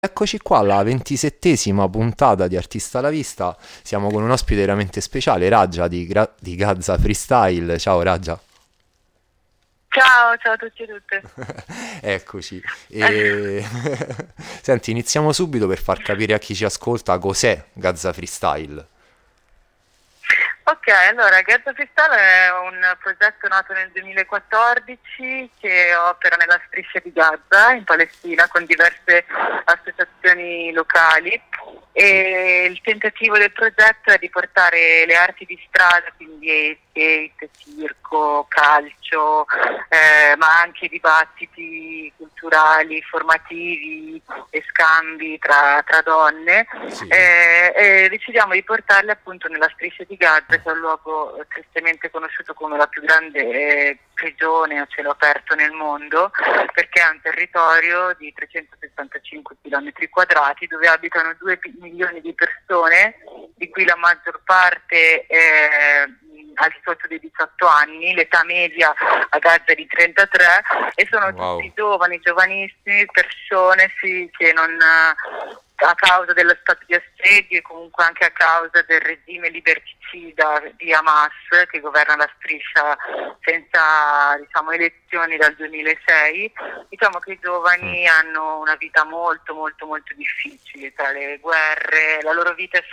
Eccoci qua alla 27ª puntata di Artista alla Vista. Siamo con un ospite veramente speciale, Raja di Gazza Freestyle. Ciao Raja. Ciao, ciao a tutti e tutte. Eccoci. E... Senti, iniziamo subito per far capire a chi ci ascolta cos'è Gazza Freestyle. Ok, allora Gazza Freestyle è un progetto nato nel 2014 che opera nella striscia di Gaza in Palestina con diverse associazioni locali e il tentativo del progetto è di portare le arti di strada, quindi skate, circo, calcio, ma anche dibattiti culturali, formativi e scambi tra donne Sì. e decidiamo di portarle appunto nella striscia di Gaza, che è un luogo tristemente conosciuto come la più grande prigione a cielo aperto nel mondo, perché è un territorio di 365 km quadrati dove abitano 2 milioni di persone, di cui la maggior parte al di sotto dei 18 anni, l'età media a Gaza è di 33 e sono tutti Wow. giovani, giovanissimi, persone sì, che non a causa dello stato di assedio e comunque anche a causa del regime liberticida di Hamas che governa la striscia senza diciamo, elezioni dal 2006, diciamo che i Mm. giovani hanno una vita molto molto molto difficile tra le guerre, la loro vita è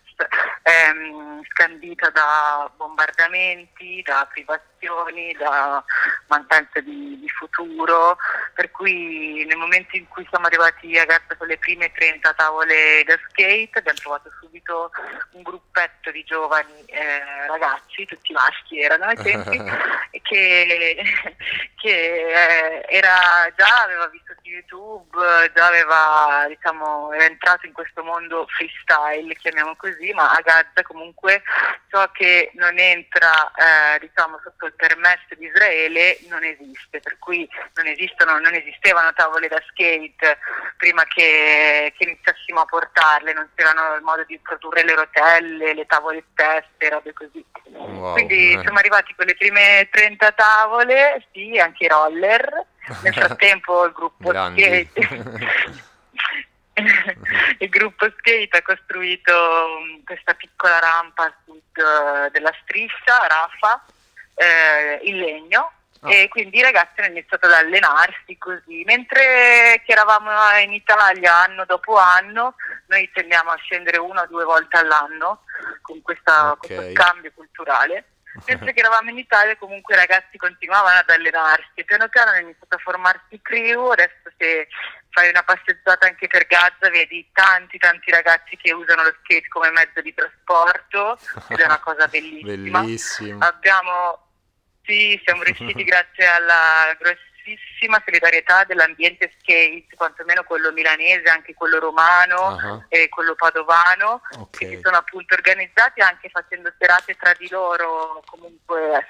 scandita da bombardamenti, da privazioni, da mancanza di futuro, per cui nel momento in cui siamo arrivati a Gaza con le prime 30 tavole da skate abbiamo trovato subito un gruppetto di giovani ragazzi, tutti maschi erano ai tempi, che, già aveva visto su YouTube, già aveva diciamo, era entrato in questo mondo freestyle, chiamiamo così, ma a Gaza comunque ciò che non entra diciamo, sotto il permesso di Israele non esiste, per cui non esistevano tavole da skate prima che iniziassimo a portarle, non c'erano il modo di produrre le rotelle, le tavole stesse, robe così. Wow. Quindi siamo arrivati con le prime 30 tavole, sì, anche i roller. Nel frattempo il gruppo Grandi. skate il gruppo skate ha costruito questa piccola rampa a sud della striscia, Rafa, in legno, Ah, e quindi i ragazzi hanno iniziato ad allenarsi così. Mentre che eravamo in Italia anno dopo anno, noi tendiamo a scendere una o due volte all'anno con ok. questo scambio culturale. Mentre che eravamo in Italia comunque i ragazzi continuavano ad allenarsi e piano piano hanno iniziato a formarsi crew. Adesso se fai una passeggiata anche per Gaza vedi tanti ragazzi che usano lo skate come mezzo di trasporto ed è una cosa bellissima. Bellissimo. Abbiamo, sì, siamo riusciti grazie alla grossissima solidarietà dell'ambiente skate, quantomeno quello milanese, anche quello romano Ah, e quello padovano, ok. che si sono appunto organizzati anche facendo serate tra di loro, comunque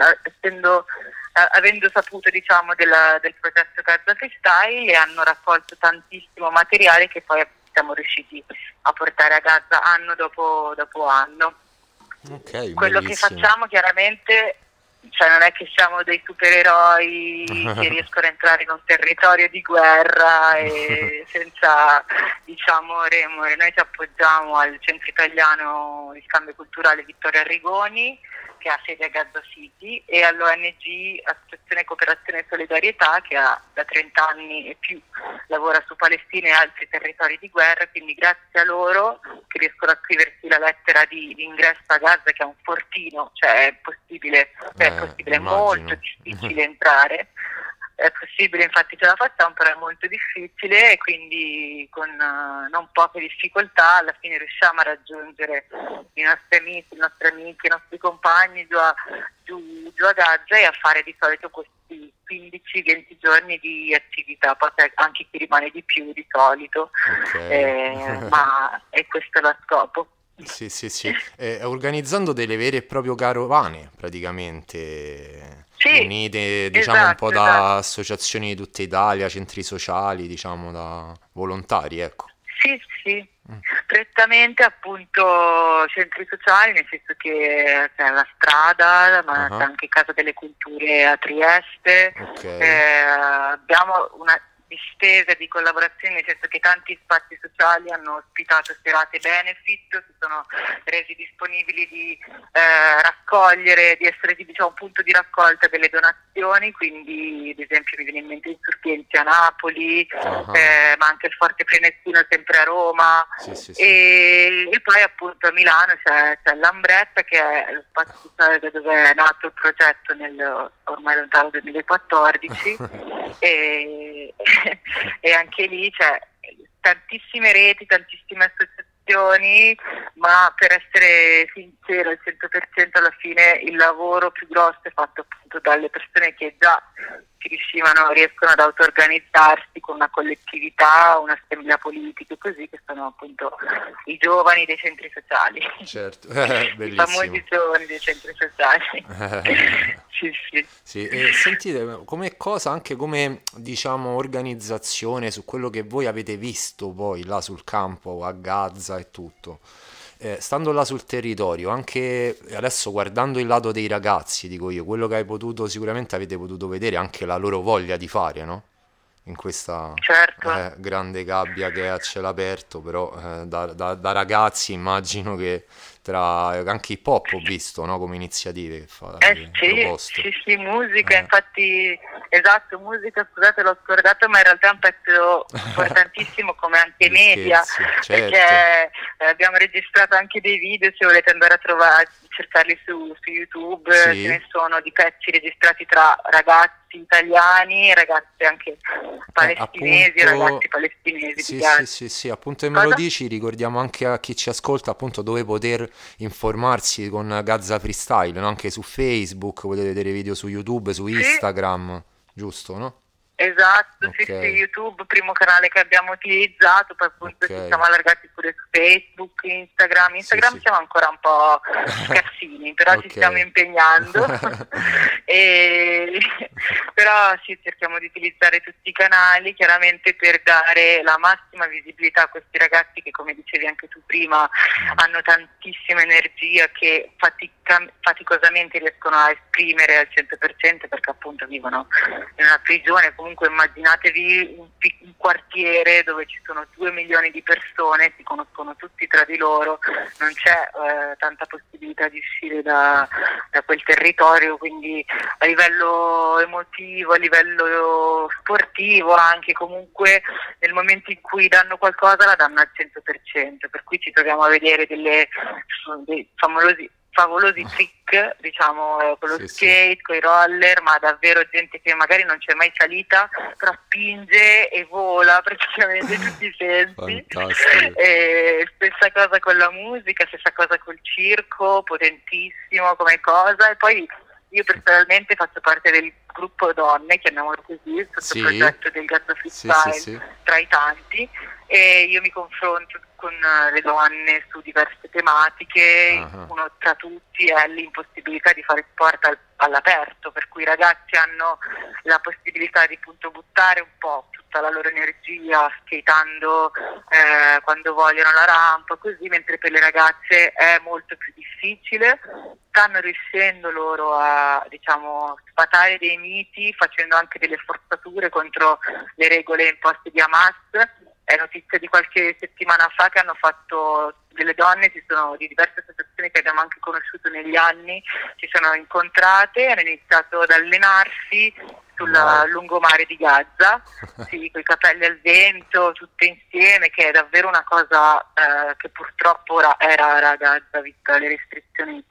avendo saputo diciamo del progetto Gaza Freestyle, e hanno raccolto tantissimo materiale che poi siamo riusciti a portare a Gaza anno dopo anno. Ok, Quello che bellissimo. facciamo chiaramente, cioè non è che siamo dei supereroi che riescono a entrare in un territorio di guerra e senza diciamo remore. Noi ci appoggiamo al centro italiano di scambio culturale Vittorio Arrigoni, che ha sede a Gaza City, e all'ONG Associazione Cooperazione e Solidarietà, che ha da 30 anni e più lavora su Palestina e altri territori di guerra, quindi grazie a loro che riescono a scriversi la lettera di ingresso a Gaza, che è un fortino, cioè è molto Immagino. difficile entrare. È possibile, infatti ce la facciamo, però è molto difficile, e quindi con non poche difficoltà alla fine riusciamo a raggiungere i nostri amici, i nostri amici, i nostri compagni giù a Gaza, e a fare di solito questi 15-20 giorni di attività, poi c'è anche chi rimane di più di solito, Ok. ma è questo lo scopo. Sì, sì, sì. Organizzando delle vere e proprie carovane, praticamente, Sì, unite, diciamo, un po' esatto, esatto. da associazioni di tutta Italia, centri sociali, diciamo, da volontari, ecco. Sì, sì, prettamente appunto centri sociali, nel senso che c'è la strada, ma c'è Ah, anche Casa delle Culture a Trieste. ok. Abbiamo distesa di collaborazione, nel senso che tanti spazi sociali hanno ospitato serate benefit, si sono resi disponibili di raccogliere, di essere diciamo un punto di raccolta delle donazioni, quindi ad esempio mi viene in mente Insorgenti a Napoli, ma anche il Forte Prenestino sempre a Roma, e poi appunto a Milano c'è l'Ambretta, che è lo spazio sociale da dove è nato il progetto nel ormai lontano 2014 e anche lì c'è tantissime reti, tantissime associazioni, ma per essere sincero al 100% alla fine il lavoro più grosso è fatto appunto dalle persone che già riescono ad auto-organizzarsi con una collettività, un'assemblea politica, così, che sono appunto i giovani dei centri sociali. Certo, i famosi giovani dei centri sociali. Sì. E sentite, come cosa, anche come diciamo organizzazione, su quello che voi avete visto poi là sul campo a Gaza e tutto, stando là sul territorio, anche adesso guardando il lato dei ragazzi, dico io, quello che sicuramente avete potuto vedere anche la loro voglia di fare, no? In questa grande gabbia che è a cielo aperto, però da ragazzi immagino che anche hip hop ho visto, no? Come iniziative che fate, proposte. Sì, musica, infatti, esatto, musica, scusate, l'ho scordato, ma in realtà è un pezzo importantissimo, come anche media, perché abbiamo registrato anche dei video, se volete andare a cercarli su YouTube, ce ne sono di pezzi registrati tra ragazzi italiani, ragazzi anche palestinesi, ragazzi palestinesi. Sì, appunto, e me lo dici, ricordiamo anche a chi ci ascolta appunto dove poter informarsi con Gaza Freestyle, no? Anche su Facebook, potete vedere video su YouTube, su Instagram, giusto, no? Esatto, sì, YouTube, primo canale che abbiamo utilizzato, poi appunto ci siamo allargati pure su Facebook, Instagram siamo ancora un po' scarsini, però ci stiamo impegnando, però sì, cerchiamo di utilizzare tutti i canali, chiaramente per dare la massima visibilità a questi ragazzi che, come dicevi anche tu prima, hanno tantissima energia, che faticosamente riescono a esprimere al 100%, perché appunto vivono in una prigione. Comunque immaginatevi un quartiere dove ci sono 2 milioni di persone, si conoscono tutti tra di loro, non c'è tanta possibilità di uscire da quel territorio, quindi a livello emotivo, a livello sportivo anche, comunque nel momento in cui danno qualcosa la danno al 100%, per cui ci troviamo a vedere dei favolosi trick, diciamo, con lo skate, con i roller, ma davvero gente che magari non c'è mai salita, però spinge e vola praticamente in tutti i sensi. E stessa cosa con la musica, stessa cosa col circo, potentissimo come cosa. E poi io personalmente faccio parte del gruppo donne, chiamiamolo così, sotto il progetto del Gaza Freestyle, tra i tanti, e io mi confronto con le donne su diverse tematiche. Uno tra tutti è l'impossibilità di fare sport all'aperto, per cui i ragazzi hanno la possibilità di appunto buttare un po' tutta la loro energia skateando quando vogliono la rampa, così, mentre per le ragazze è molto più difficile. Stanno riuscendo loro a, diciamo, sfatare dei miti, facendo anche delle forzature contro le regole imposte di Hamas. È notizia di qualche settimana fa che hanno fatto delle donne, di diverse associazioni che abbiamo anche conosciuto negli anni, si sono incontrate, hanno iniziato ad allenarsi sul lungomare di Gaza, con i capelli al vento, tutte insieme, che è davvero una cosa che purtroppo ora è rara a Gaza, vista le restrizioni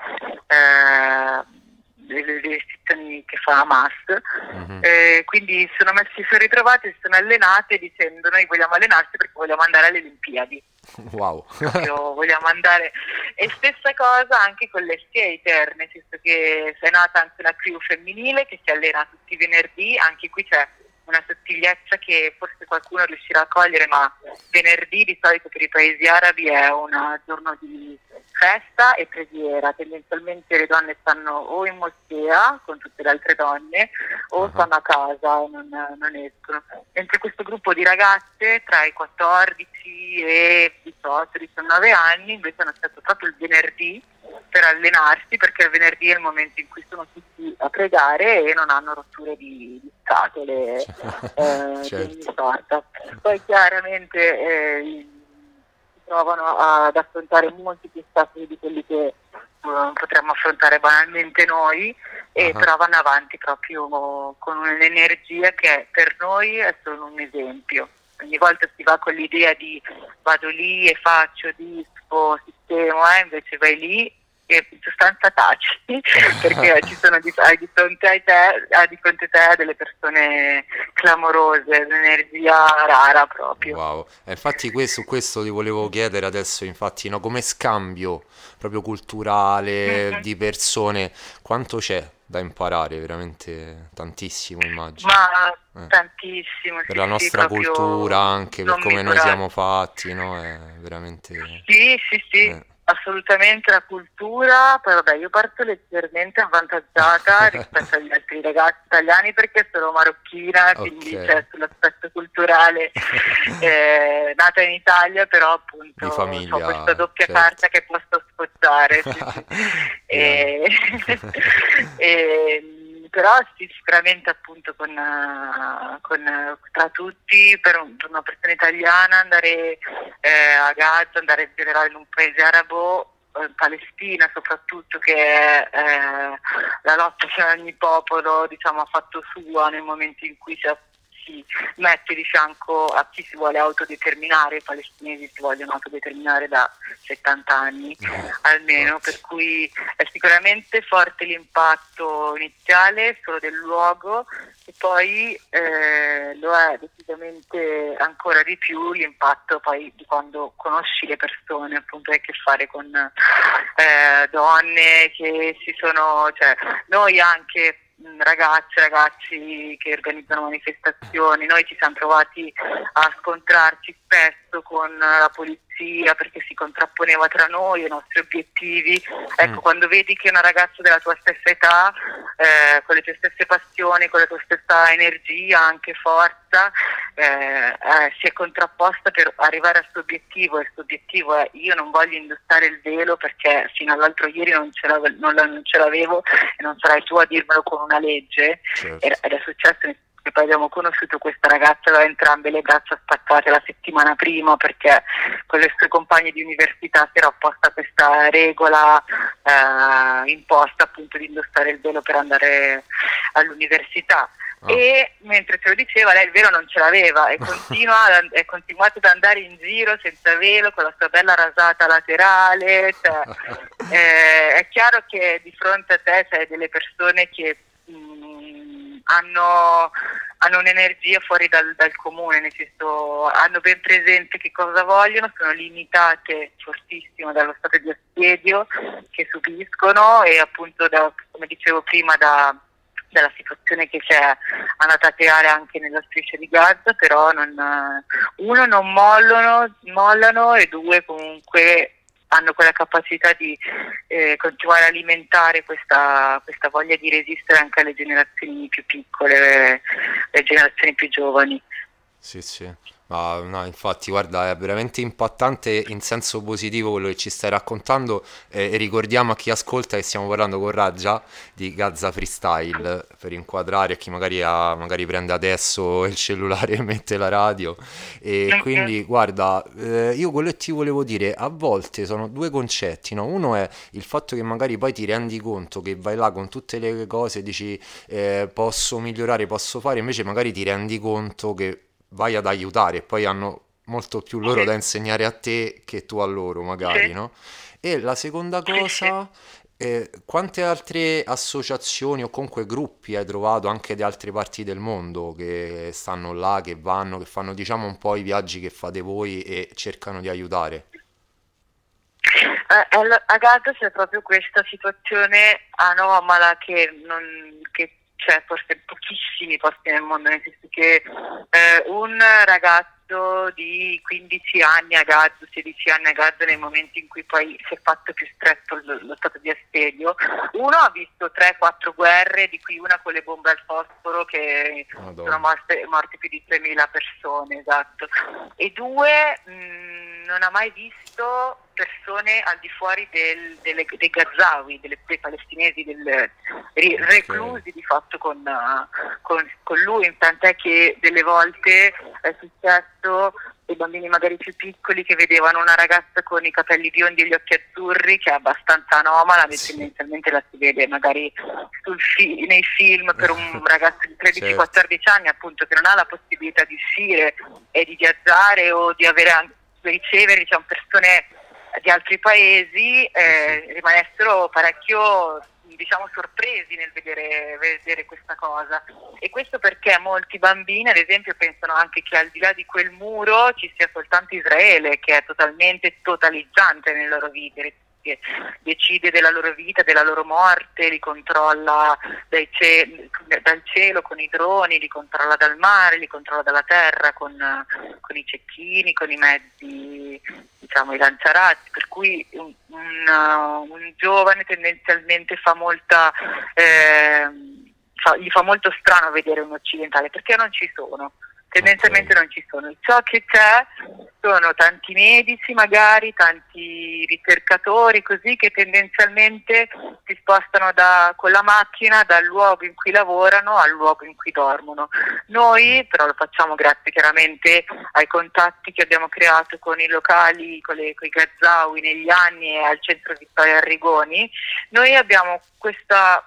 che fa Hamas. Quindi si sono ritrovate, si sono allenate dicendo: noi vogliamo allenarsi perché vogliamo andare alle Olimpiadi. Wow. Vogliamo andare. E stessa cosa anche con le skater, nel senso che è nata anche una crew femminile che si allena tutti i venerdì. Anche qui c'è una sottigliezza che forse qualcuno riuscirà a cogliere, ma venerdì di solito per i paesi arabi è un giorno di festa e preghiera. Tendenzialmente le donne stanno o in moschea con tutte le altre donne o stanno a casa e non escono. Mentre questo gruppo di ragazze tra i 14 e i 18-19 anni invece hanno scelto proprio il venerdì per allenarsi, perché il venerdì è il momento in cui sono tutti a pregare e non hanno rotture di scatole di Certo. ogni sorta. Poi chiaramente si trovano ad affrontare molti più ostacoli di quelli che potremmo affrontare banalmente noi, e Ah, però vanno avanti proprio con un'energia che per noi è solo un esempio. Ogni volta si va con l'idea di vado lì e faccio, dispo, sistemo, invece vai lì e in sostanza taci, perché ci sono hai di fronte a te delle persone clamorose, un'energia rara proprio. wow. Infatti su questo ti volevo chiedere adesso, infatti, no, come scambio proprio culturale Mm-mm. di persone, quanto c'è da imparare? Veramente tantissimo, immagino. Ma Eh. tantissimo, Per sì, la sì, nostra cultura, proprio anche per non come noi misurabile. siamo fatti, no? È veramente... Sì, sì, sì, eh. assolutamente la cultura. Poi vabbè, io parto leggermente avvantaggiata rispetto agli altri ragazzi italiani perché sono marocchina, Ok. quindi c'è sull'aspetto culturale nata in Italia, però appunto Di ho questa famiglia, doppia certo. carta che posso sfoggiare, sì, sì. Grande. E, però sì, sicuramente appunto tra tutti, per una persona italiana andare a Gaza, andare in generale in un paese arabo, in Palestina soprattutto, che è la lotta che ogni popolo diciamo ha fatto sua nel momento in cui si mette di fianco a chi si vuole autodeterminare. I palestinesi si vogliono autodeterminare da 70 anni almeno, Infatti. per cui è sicuramente forte l'impatto iniziale solo del luogo, e poi lo è decisamente ancora di più l'impatto poi di quando conosci le persone, appunto hai a che fare con donne che cioè noi anche ragazzi che organizzano manifestazioni, noi ci siamo trovati a scontrarci spesso con la polizia perché si contrapponeva tra noi e i nostri obiettivi. Mm. Ecco, quando vedi che una ragazza della tua stessa età, con le tue stesse passioni, con la tua stessa energia, anche forza, si è contrapposta per arrivare al suo obiettivo, e il suo obiettivo è: io non voglio indossare il velo perché fino all'altro ieri non ce l'avevo e non sarai tu a dirmelo con una legge. Ed Certo. è successo che poi abbiamo conosciuto questa ragazza, aveva entrambe le braccia spaccate la settimana prima perché con le sue compagne di università si era opposta a questa regola imposta appunto di indossare il velo per andare all'università. Ah. E mentre ce lo diceva, lei il velo non ce l'aveva e è continuato ad andare in giro senza velo con la sua bella rasata laterale. Cioè, è chiaro che di fronte a te c'è delle persone che hanno un'energia fuori dal comune, nel senso hanno ben presente che cosa vogliono, sono limitate fortissimo dallo stato di assedio che subiscono e appunto come dicevo prima dalla situazione che si è andata a creare anche nella striscia di Gaza, però uno non mollano e due comunque hanno quella capacità di continuare a alimentare questa voglia di resistere anche alle generazioni più piccole, le generazioni più giovani. Sì, sì. Ma no, infatti, guarda, è veramente impattante in senso positivo quello che ci stai raccontando e ricordiamo a chi ascolta che stiamo parlando con Raja di Gaza Freestyle per inquadrare a chi magari prende adesso il cellulare e mette la radio e Mhm. quindi guarda, io quello che ti volevo dire, a volte sono due concetti, no? Uno è il fatto che magari poi ti rendi conto che vai là con tutte le cose e dici posso migliorare, posso fare, invece magari ti rendi conto che vai ad aiutare e poi hanno molto più loro da Sì, insegnare a te che tu a loro, magari, sì, no? E la seconda sì, sì. cosa, quante altre associazioni o comunque gruppi hai trovato anche di altre parti del mondo che stanno là, che vanno, che fanno diciamo un po' i viaggi che fate voi e cercano di aiutare? A Gaza c'è proprio questa situazione anomala che c'è forse in pochissimi posti nel mondo, nel senso che un ragazzo di 15 anni a Gaza, 16 anni a Gaza, nel momento in cui poi si è fatto più stretto lo stato di assedio, uno ha visto 3-4 guerre, di cui una con le bombe al fosforo che sono Madonna. morte più di 3.000 persone, esatto, e due non ha mai visto persone al di fuori dei Gazawi, dei palestinesi, reclusi di fatto con lui, tant'è che delle volte è successo dei bambini magari più piccoli che vedevano una ragazza con i capelli biondi e gli occhi azzurri, che è abbastanza anomala, tendenzialmente la si vede magari nei film per un ragazzo di 13-14 anni, appunto, che non ha la possibilità di uscire e di viaggiare o di ricevere, diciamo, persone di altri paesi, rimanessero parecchio, diciamo, sorpresi nel vedere questa cosa. E questo perché molti bambini, ad esempio, pensano anche che al di là di quel muro ci sia soltanto Israele, che è totalmente totalizzante nelle loro vite, che decide della loro vita, della loro morte, li controlla dal cielo con i droni, li controlla dal mare, li controlla dalla terra con i cecchini, con i mezzi, diciamo, i lanciarazzi, per cui un giovane tendenzialmente gli fa molto strano vedere un occidentale, perché non ci sono. Tendenzialmente non ci sono. Ciò che c'è sono tanti medici, magari tanti ricercatori, così, che tendenzialmente si spostano con la macchina dal luogo in cui lavorano al luogo in cui dormono. Noi però lo facciamo grazie chiaramente ai contatti che abbiamo creato con i locali, con i Gazawi negli anni, e al centro Vittorio Arrigoni. Noi abbiamo questa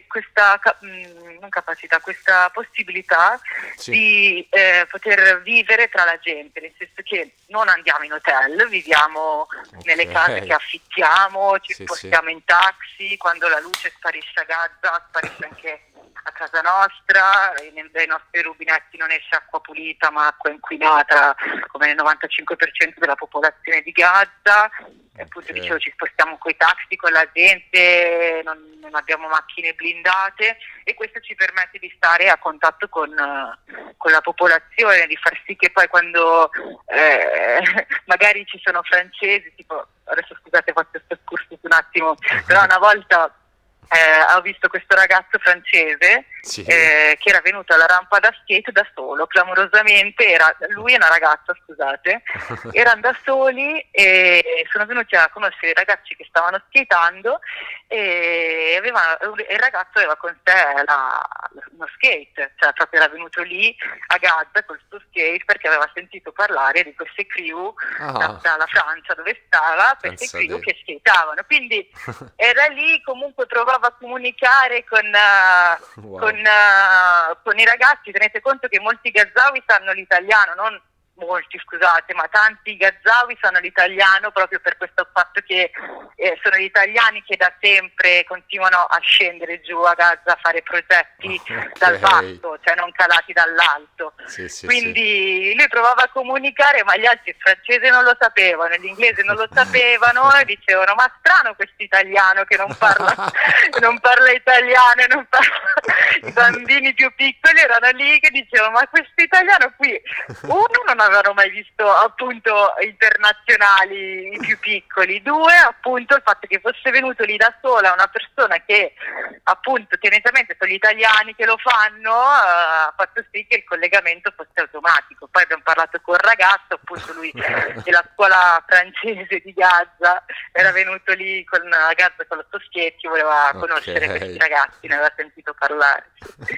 possibilità di poter vivere tra la gente, nel senso che non andiamo in hotel, viviamo nelle case che affittiamo, ci spostiamo in taxi, quando la luce sparisce a Gaza sparisce anche a casa nostra, dai nostri rubinetti non esce acqua pulita ma acqua inquinata, come nel 95% della popolazione di Gaza. Appunto, dicevo, ci spostiamo coi taxi, con la gente, non abbiamo macchine blindate, e questo ci permette di stare a contatto con la popolazione, di far sì che poi quando magari ci sono francesi, tipo, adesso scusate, faccio questo excursus un attimo, però una volta ho visto questo ragazzo francese che era venuto alla rampa da skate da solo, clamorosamente, lui e una ragazza, scusate, erano da soli e sono venuti a conoscere i ragazzi che stavano skateando, e il ragazzo aveva con sé uno skate, cioè proprio era venuto lì a Gaza col suo skate perché aveva sentito parlare di queste crew dalla Francia dove stava, queste crew che skateavano, quindi era lì, comunque provava a comunicare con i ragazzi. Tenete conto che molti Gazawi sanno l'italiano, non molti, scusate, ma tanti Gazawi sanno l'italiano proprio per questo fatto che sono gli italiani che da sempre continuano a scendere giù a Gaza a fare progetti dal basso, cioè non calati dall'alto. Quindi lui provava a comunicare, ma gli altri il francese non lo sapevano, l'inglese non lo sapevano, e dicevano: ma strano questo italiano che non parla non parla italiano, non parla. I bambini più piccoli erano lì che dicevano: ma questo italiano qui, uno, non avevano mai visto appunto internazionali, i più piccoli, due, appunto il fatto che fosse venuto lì da sola una persona che appunto tendenzialmente sono gli italiani che lo fanno, ha fatto sì che il collegamento fosse automatico. Poi abbiamo parlato con il ragazzo, appunto lui della scuola francese di Gaza, era venuto lì a Gaza con lo Toschetti, voleva conoscere questi ragazzi, ne aveva sentito parlare.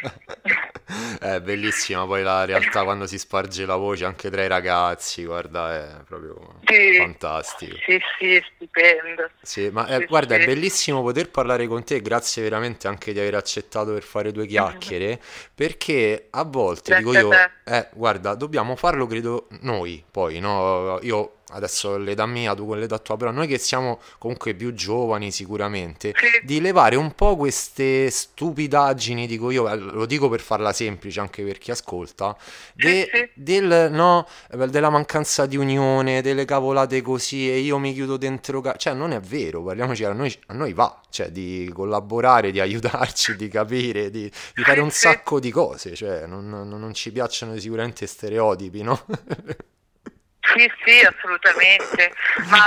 È bellissima poi la realtà quando si sparge la voce anche tra i ragazzi, guarda, è proprio fantastico. Sì, stupendo. Ma guarda, è bellissimo poter parlare con te, grazie veramente anche di aver accettato per fare due chiacchiere, perché a volte dico io, guarda, dobbiamo farlo, credo, noi poi, no? Io adesso l'età mia, tu con l'età tua, però noi che siamo comunque più giovani sicuramente, di levare un po' queste stupidaggini, dico io, lo dico per farla semplice anche per chi ascolta, della mancanza di unione, delle cavolate così, e io mi chiudo dentro cioè non è vero, parliamoci, a noi va, cioè di collaborare, di aiutarci, di capire, di fare un sacco di cose, cioè non ci piacciono sicuramente stereotipi, no? Sì, assolutamente. Ma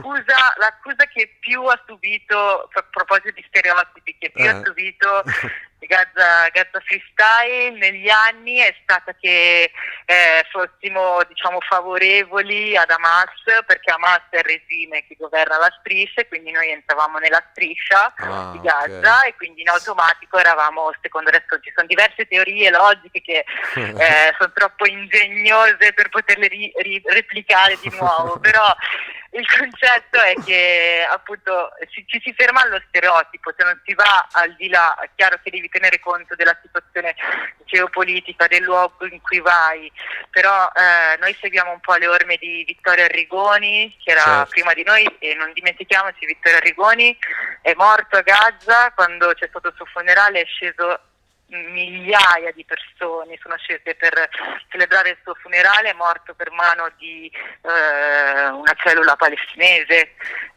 l'accusa che più ha subito, a proposito di stereotipi, che più ha subito Gazza Freestyle negli anni è stata che fossimo, diciamo, favorevoli ad Hamas, perché Hamas è il regime che governa la striscia, e quindi noi entravamo nella striscia di Gaza, e quindi in automatico eravamo, secondo adesso ci sono diverse teorie logiche che sono troppo ingegnose per poterle replicare di nuovo, però il concetto è che appunto ci si ferma allo stereotipo, se non si va al di là. È chiaro che devi tenere conto della situazione geopolitica, del luogo in cui vai, però noi seguiamo un po' le orme di Vittorio Arrigoni, che era prima di noi, e non dimentichiamoci, Vittorio Arrigoni è morto a Gaza. Quando c'è stato il suo funerale è sceso migliaia di persone, sono scese per celebrare il suo funerale. È morto per mano di una cellula palestinese,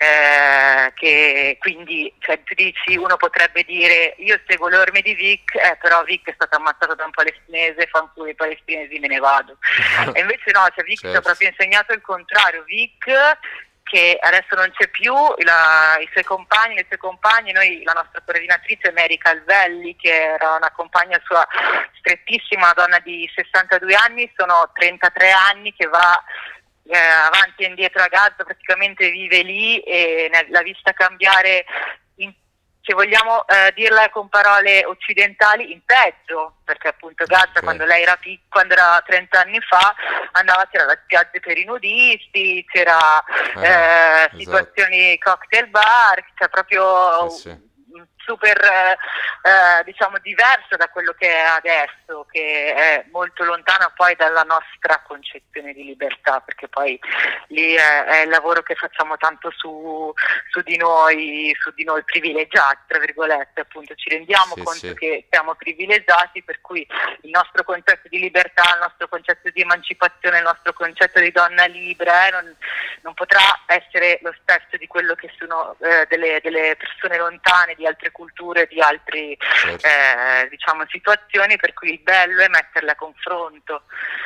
che quindi, cioè, tu dici, uno potrebbe dire io seguo le orme di Vic, però Vic è stato ammazzato da un palestinese, fanculo i palestinesi, me ne vado. E invece no, cioè Vic ci ha proprio insegnato il contrario. Vic, che adesso non c'è più, i suoi compagni, le sue compagne, noi, la nostra coordinatrice Mary Calvelli, che era una compagna sua strettissima, una donna di 62 anni, sono 33 anni che va avanti e indietro a Gaza, praticamente vive lì e l'ha vista cambiare, se vogliamo dirla con parole occidentali, in peggio, perché appunto Gaza, quando lei era quando era 30 anni fa, c'era la spiaggia per i nudisti, c'era situazioni cocktail bar, c'è proprio super diciamo diverso da quello che è adesso, che è molto lontano poi dalla nostra concezione di libertà, perché poi lì è il lavoro che facciamo tanto su di noi privilegiati, tra virgolette, appunto ci rendiamo conto che siamo privilegiati, per cui il nostro concetto di libertà, il nostro concetto di emancipazione, il nostro concetto di donna libera non potrà essere lo stesso di quello che sono delle persone lontane, di altre culture, di altre diciamo situazioni, per cui il bello è metterle a confronto,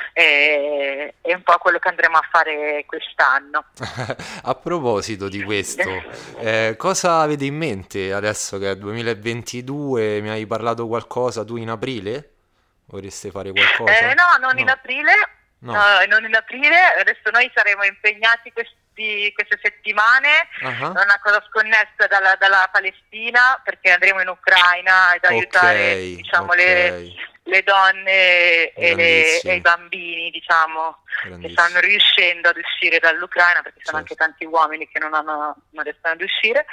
è un po' quello che andremo a fare quest'anno. A proposito di questo, cosa avete in mente adesso che è 2022? Mi hai parlato qualcosa tu in aprile? Vorreste fare qualcosa? No, non in aprile. No, non in aprile. Adesso noi saremo impegnati queste settimane, una cosa sconnessa dalla Palestina, perché andremo in Ucraina ad aiutare diciamo le donne e i bambini, diciamo, che stanno riuscendo ad uscire dall'Ucraina, perché sono anche tanti uomini che non riescono ad uscire.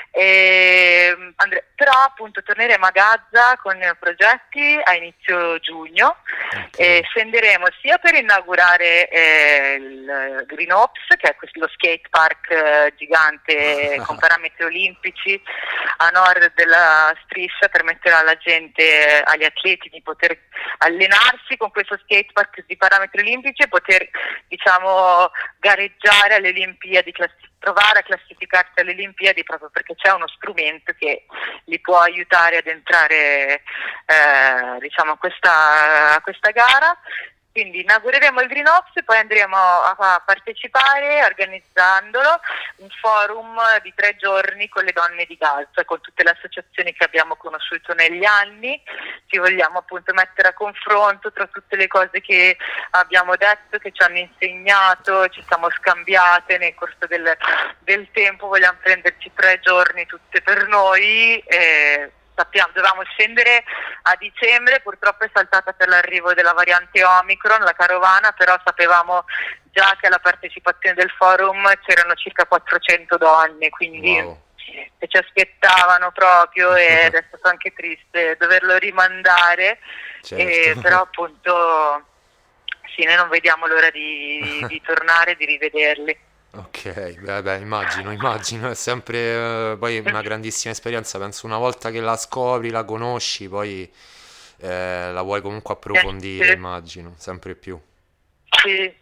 Però appunto torneremo a Gaza con progetti a inizio giugno, e scenderemo sia per inaugurare il Green Ops, che è lo skate park gigante con parametri olimpici a nord della striscia, permetterà alla gente, agli atleti, di poter allenarsi con questo skate park di parametri olimpici e poter, diciamo, gareggiare alle Olimpiadi, provare a classificarsi alle Olimpiadi, proprio perché c'è uno strumento che li può aiutare ad entrare diciamo a questa gara. Quindi inaugureremo il Green Ops e poi andremo a partecipare, organizzandolo, un forum di 3 giorni con le donne di Gaza, con tutte le associazioni che abbiamo conosciuto negli anni. Ci vogliamo appunto mettere a confronto tra tutte le cose che abbiamo detto, che ci hanno insegnato, ci siamo scambiate nel corso del tempo. Vogliamo prenderci 3 giorni tutte per noi. Dovevamo scendere a dicembre, purtroppo è saltata per l'arrivo della variante Omicron la carovana, però sapevamo già che alla partecipazione del forum c'erano circa 400 donne, quindi che ci aspettavano proprio, ed è stato anche triste doverlo rimandare, però appunto sì, noi non vediamo l'ora di tornare, di rivederli. Ok, beh, immagino, è sempre poi una grandissima esperienza, penso una volta che la scopri, la conosci, poi la vuoi comunque approfondire, immagino, sempre più. Sì,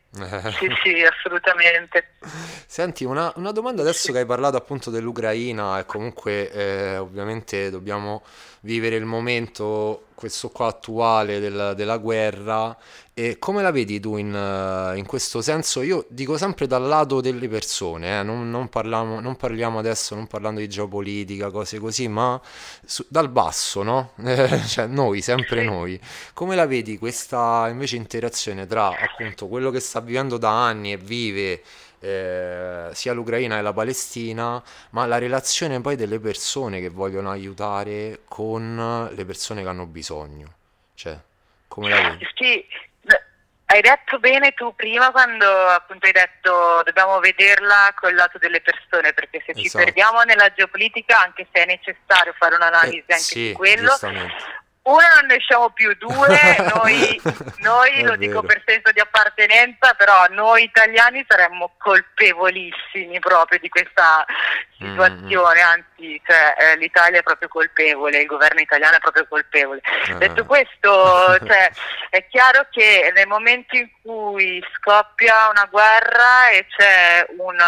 Sì, sì, assolutamente. Senti, una domanda adesso che hai parlato appunto dell'Ucraina e comunque ovviamente dobbiamo vivere il momento, questo qua attuale della guerra e come la vedi tu in questo senso? Io dico sempre dal lato delle persone, non parliamo adesso, non parlando di geopolitica, cose così, ma dal basso, no? Cioè noi, sempre Sì. noi. Come la vedi questa invece interazione tra appunto quello che sta vivendo da anni e vive sia l'Ucraina che la Palestina, ma la relazione poi delle persone che vogliono aiutare con le persone che hanno bisogno? Cioè, come la vedi? Sì, hai detto bene tu prima quando appunto hai detto dobbiamo vederla col lato delle persone, perché se ci Esatto. perdiamo nella geopolitica, anche se è necessario fare un'analisi anche su Sì, quello, giustamente. uno non ne siamo più, due, noi È lo dico vero. per senso di appartenenza, però noi italiani saremmo colpevolissimi proprio di questa Mm, situazione, anzi cioè, l'Italia è proprio colpevole, il governo italiano è proprio colpevole. Detto mm. questo, cioè, è chiaro che nel momento in cui scoppia una guerra e c'è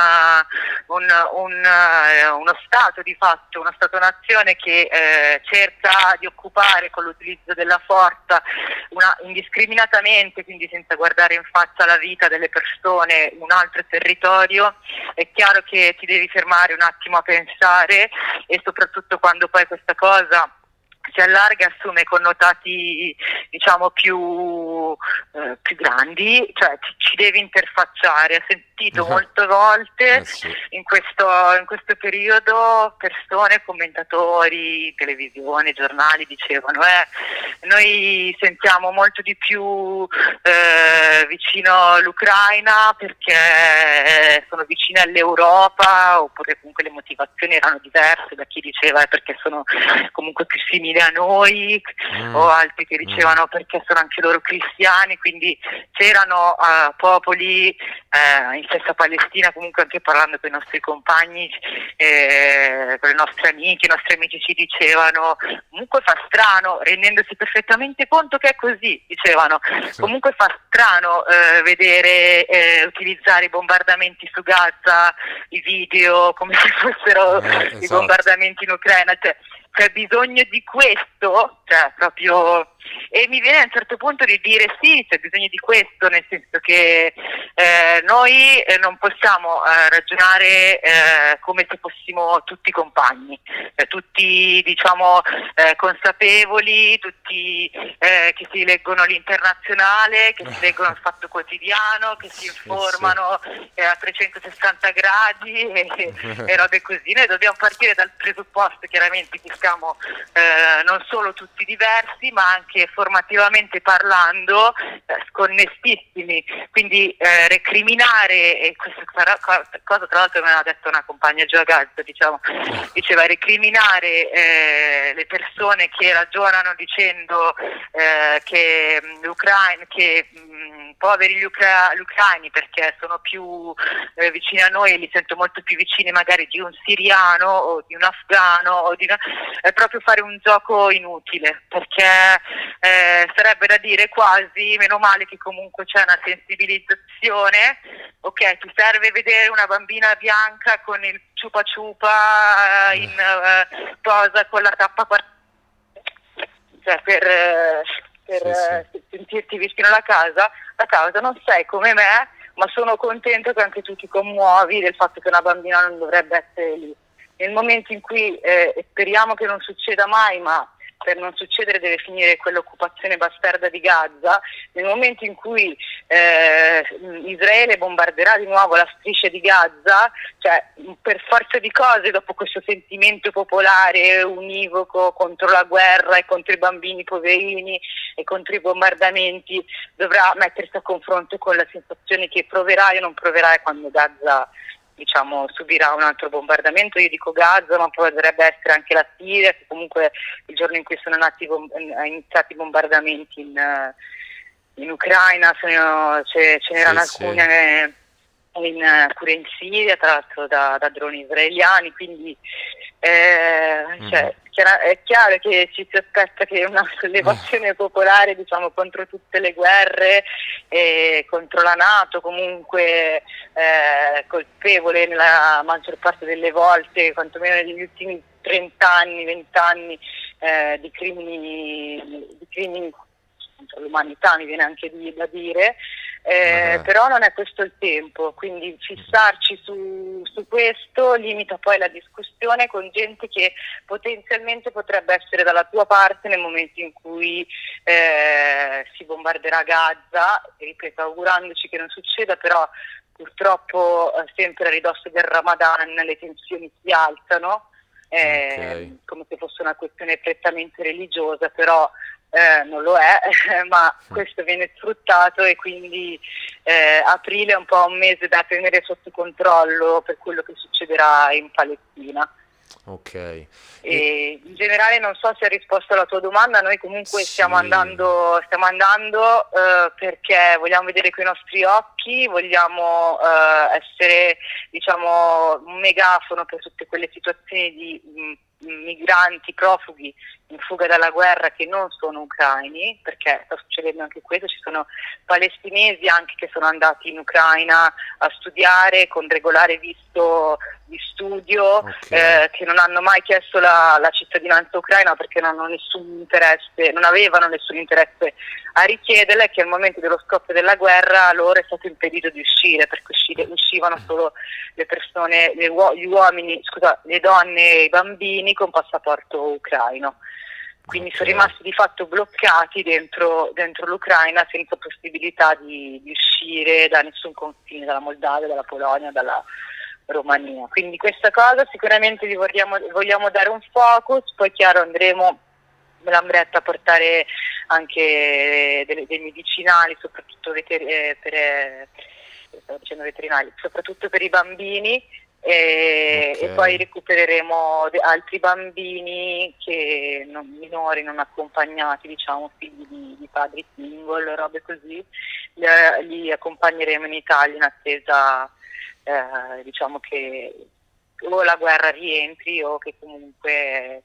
uno Stato di fatto, uno Stato-nazione che cerca di occupare con l'utilizzo della forza indiscriminatamente, quindi senza guardare in faccia la vita delle persone, un altro territorio, è chiaro che ti devi fermare un attimo a pensare, e soprattutto quando poi questa cosa si allarga e assume connotati diciamo più grandi, cioè ci devi interfacciare. Ho sentito molte volte Sì. in questo periodo persone, commentatori, televisione, giornali dicevano noi sentiamo molto di più vicino l'Ucraina perché sono vicine all'Europa, oppure comunque le motivazioni erano diverse da chi diceva perché sono comunque più simili a noi, o Mm, altri che mm. dicevano perché sono anche loro cristiani, quindi c'erano popoli in stessa Palestina, comunque anche parlando con i nostri compagni, con i nostri amici ci dicevano comunque fa strano, rendendosi perfettamente conto che è così, dicevano Sì. comunque fa strano vedere utilizzare i bombardamenti su Gaza, i video come se fossero i Esatto. bombardamenti in Ucraina, cioè c'è bisogno di questo, cioè proprio, e mi viene a un certo punto di dire sì, c'è bisogno di questo, nel senso che noi non possiamo ragionare come se fossimo tutti compagni, tutti diciamo consapevoli, tutti che si leggono l'internazionale, che si leggono il Fatto Quotidiano, che si Sì. informano a 360 gradi e robe così. Noi dobbiamo partire dal presupposto chiaramente che siamo non solo tutti diversi, ma anche formativamente parlando sconnessissimi, quindi recriminare, e questa cosa tra l'altro me l'ha detto una compagna giù a Gaza, diceva recriminare le persone che ragionano dicendo che poveri gli ucraini perché sono più vicini a noi e li sento molto più vicini magari di un siriano o di un afgano è proprio fare un gioco inutile, perché sarebbe da dire quasi meno male che comunque c'è una sensibilizzazione. Ok, ti serve vedere una bambina bianca con il ciupa ciupa in posa con la tappa cioè Sì, sì. sentirti vicino alla causa, non sei come me, ma sono contento che anche tu ti commuovi del fatto che una bambina non dovrebbe essere lì. Nel momento in cui, e speriamo che non succeda mai, ma per non succedere deve finire quell'occupazione bastarda di Gaza, nel momento in cui Israele bombarderà di nuovo la striscia di Gaza, cioè per forza di cose, dopo questo sentimento popolare univoco contro la guerra e contro i bambini poverini e contro i bombardamenti, dovrà mettersi a confronto con la sensazione che proverai o non proverai quando Gaza subirà un altro bombardamento. Io dico Gaza, ma potrebbe essere anche la Siria, che comunque il giorno in cui sono iniziati i bombardamenti in Ucraina ce n'erano Sì, sì. alcune pure in Siria, tra l'altro da droni israeliani, quindi cioè, è chiaro che ci si aspetta che una sollevazione popolare, diciamo, contro tutte le guerre, contro la NATO, comunque colpevole nella maggior parte delle volte, quantomeno negli ultimi 30 anni, 20 anni, di crimini contro l'umanità, mi viene anche da dire. Però non è questo il tempo, quindi fissarci su questo limita poi la discussione con gente che potenzialmente potrebbe essere dalla tua parte nel momento in cui si bombarderà Gaza, ripeto, augurandoci che non succeda, però purtroppo sempre a ridosso del Ramadan le tensioni si alzano, come se fosse una questione prettamente religiosa, però non lo è, ma questo viene sfruttato, e quindi aprile è un po' un mese da tenere sotto controllo per quello che succederà in Palestina. Ok. E in generale non so se ha risposto alla tua domanda. Noi comunque stiamo andando perché vogliamo vedere coi nostri occhi, vogliamo essere, diciamo, un megafono per tutte quelle situazioni di migranti, profughi in fuga dalla guerra che non sono ucraini, perché sta succedendo anche questo. Ci sono palestinesi anche che sono andati in Ucraina a studiare con regolare visto di studio, che non hanno mai chiesto la cittadinanza ucraina perché non avevano nessun interesse a richiederla, e che al momento dello scoppio della guerra loro è stato impedito di uscire, perché uscivano solo le persone, gli uomini, le donne e i bambini con passaporto ucraino. Quindi sono rimasti di fatto bloccati dentro l'Ucraina, senza possibilità di uscire da nessun confine, dalla Moldavia, dalla Polonia, dalla Romania. Quindi questa cosa sicuramente vogliamo dare un focus. Poi chiaro, andremo nell'Ambretta a portare anche dei medicinali, soprattutto veterinari, soprattutto per i bambini, e poi recupereremo altri bambini minori non accompagnati, diciamo, figli di padri single, robe così, li accompagneremo in Italia in attesa, diciamo, che o la guerra rientri o che comunque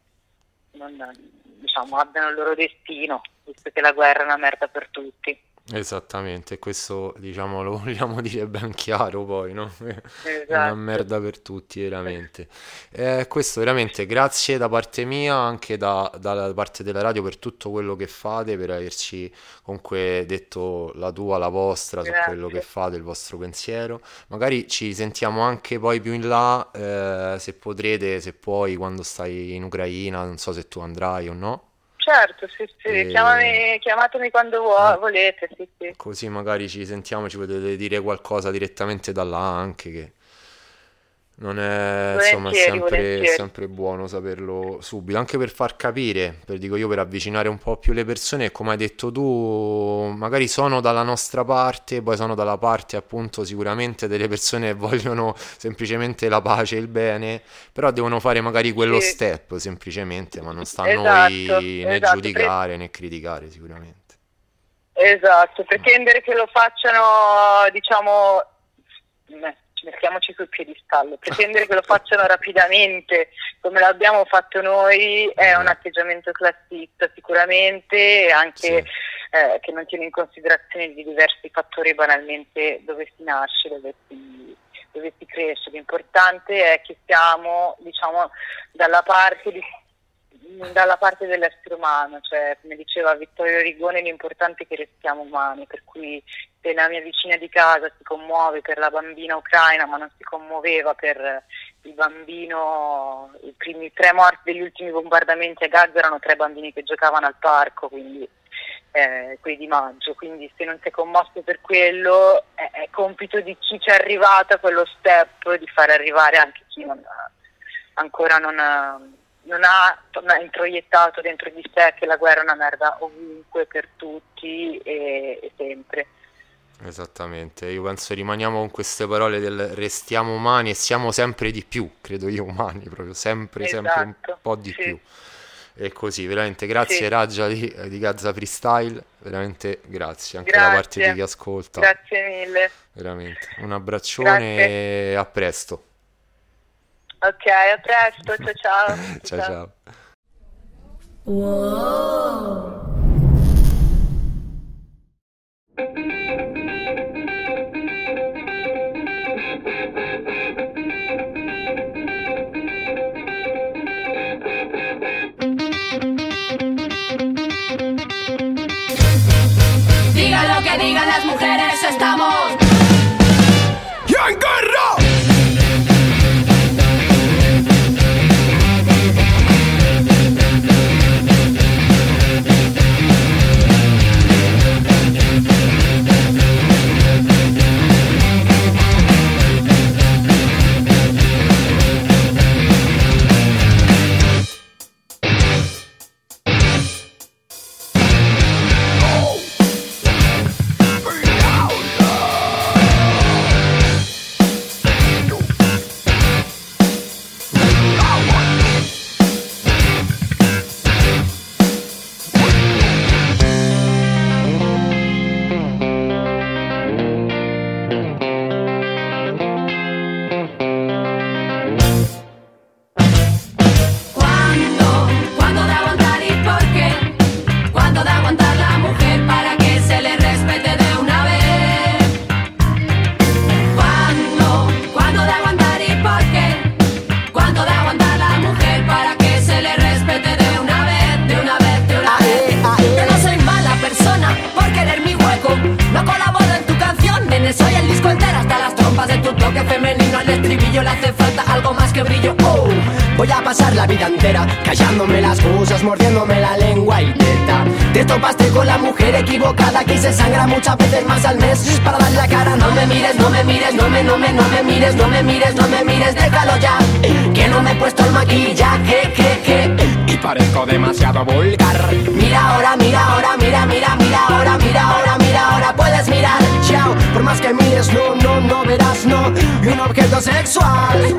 diciamo, abbiano il loro destino, visto che la guerra è una merda per tutti. Esattamente, questo, diciamo, lo vogliamo dire ben chiaro poi, no? Esatto. È una merda per tutti, veramente. Questo veramente grazie da parte mia, anche dalla parte della radio, per tutto quello che fate, per averci comunque detto la tua, la vostra, su quello che fate, il vostro pensiero. Magari ci sentiamo anche poi più in là, se potrete, se puoi, quando stai in Ucraina, non so se tu andrai o no. Certo, sì, chiamatemi quando volete, sì. Così magari ci sentiamo, ci potete dire qualcosa direttamente da là anche, che non è, insomma, è sempre buono saperlo subito, anche per far capire, per avvicinare un po' più le persone, come hai detto tu, magari sono dalla nostra parte, poi sono dalla parte appunto sicuramente delle persone che vogliono semplicemente la pace e il bene, però devono fare magari quello step semplicemente, ma non sta a noi né giudicare né criticare sicuramente. Esatto, pretendere che lo facciano, diciamo, mettiamoci sul piedistallo, pretendere che lo facciano rapidamente come l'abbiamo fatto noi è un atteggiamento classista sicuramente, e anche che non tiene in considerazione di diversi fattori, banalmente dove si nasce, dove si cresce. L'importante è che siamo, diciamo, dalla parte dell'essere umano, cioè, come diceva Vittorio Rigoni, l'importante è che restiamo umani, per cui se la mia vicina di casa si commuove per la bambina ucraina ma non si commuoveva per il bambino, i primi 3 morti degli ultimi bombardamenti a Gaza erano 3 bambini che giocavano al parco, quindi quelli di maggio, quindi se non si è commosso per quello è compito di chi ci è arrivato a quello step di fare arrivare anche chi ancora non ha introiettato dentro di sé che la guerra è una merda ovunque, per tutti e sempre. Esattamente, io penso rimaniamo con queste parole del restiamo umani e siamo sempre di più, credo io, umani, proprio sempre un po' di più. E così, veramente grazie Sì. Ragia di Gazza Freestyle, veramente grazie anche da Grazie. parte di chi ascolta. Grazie mille. Veramente. Un abbraccione e a presto. Ok, a presto, ciao. Ciao ciao. Wow. Digan lo que digan las mujeres, estamos en guerra. ¿Cuándo de aguantar y por qué? ¿Cuándo de aguantar la mujer para que se le respete de una vez? ¿Cuándo de aguantar y por qué? ¿Cuándo de aguantar la mujer para que se le respete de una vez? De una vez, de una vez. Yo no soy mala persona por querer mi hueco. No colaboro en tu canción, nene, soy el disco entero hasta las trompas de tu toque femenino. Al estribillo le hace falta algo más que brillo. Oh, Voy a pasar la vida entera callándome las cosas, mordiéndome la lengua y teta. Te topaste con la mujer equivocada, aquí se sangra muchas veces más al mes para dar la cara. No me mires, no me mires, no me mires, no me mires, no me mires, déjalo ya, que no me he puesto el maquillaje, y parezco demasiado vulgar. Mira ahora, mira ahora, mira, mira, mira ahora, mira ahora, mira ahora, puedes mirar, chao. Por más que mires, no verás, no, y un objeto sexual.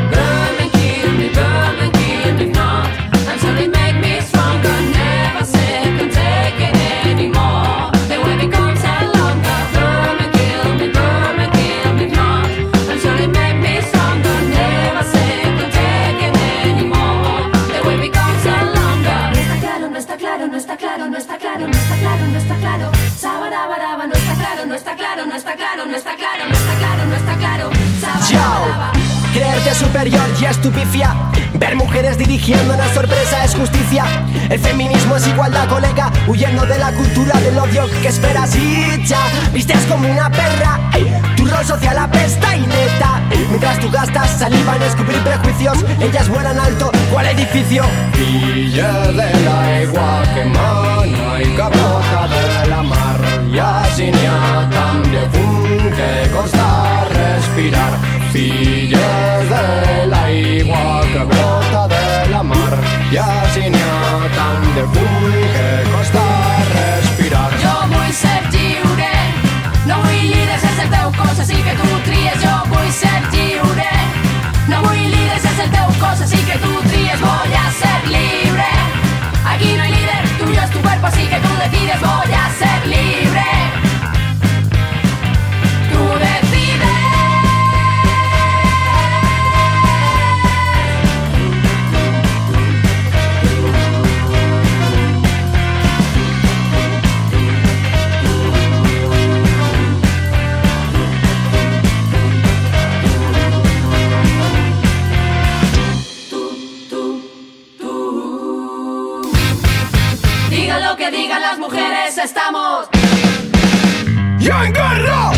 burn and kill me not until they make me stronger. Never sick and take it anymore. The way becomes a longer. Burn and kill me not until they make me stronger. Never sick and take it anymore. The way becomes a longer. No está claro, no está claro, no está claro, no está claro, no está claro, no está claro. Sabarabaraba, no está claro, no está claro, no está claro, no está claro, no está claro, no está claro. Sabarabaraba. Creerte superior y estupifia. Ver mujeres dirigiendo una sorpresa es justicia. El feminismo es igualdad, colega. Huyendo de la cultura del odio que esperas y ya. Vistes como una perra. Tu rol social apesta y neta. Mientras tú gastas saliva en escupir prejuicios, ellas vuelan alto. ¿Cuál edificio? Villa de la igua que mana y capota de la mar. Y así ni a tan de fun que costa respirar. Filles de la igua que brota de la mar. I així n'hi ha tant de punt que costa respirar. Jo vull ser lliure, no vull líders sense el teu cos, així que tu tries. Jo vull ser lliure, no vull líders sense el teu cos, així que tu tries. Voy a ser libre, aquí no hay líder, tuyo es tu cuerpo, así que tú decides. Voy a ser libre, tú decides. Digan lo que digan las mujeres, estamos ¡Y en guerra!